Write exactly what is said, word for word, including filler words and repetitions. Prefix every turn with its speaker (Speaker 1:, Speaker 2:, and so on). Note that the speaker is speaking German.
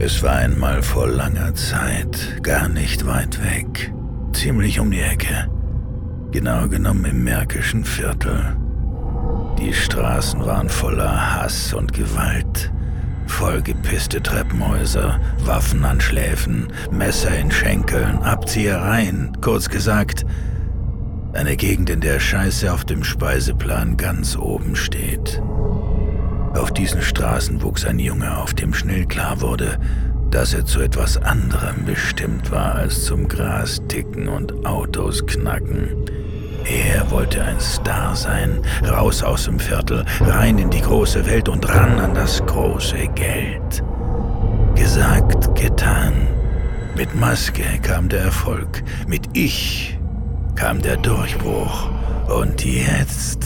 Speaker 1: Es war einmal vor langer Zeit, gar nicht weit weg, ziemlich um die Ecke, genau genommen im Märkischen Viertel. Die Straßen waren voller Hass und Gewalt, vollgepisste Treppenhäuser, Waffen an Schläfen, Messer in Schenkeln, Abziehereien, kurz gesagt, eine Gegend, in der Scheiße auf dem Speiseplan ganz oben steht. Auf diesen Straßen wuchs ein Junge auf, dem schnell klar wurde, dass er zu etwas anderem bestimmt war als zum Grasticken und Autos knacken. Er wollte ein Star sein, raus aus dem Viertel, rein in die große Welt und ran an das große Geld. Gesagt, getan. Mit Maske kam der Erfolg, mit Ich kam der Durchbruch. Und jetzt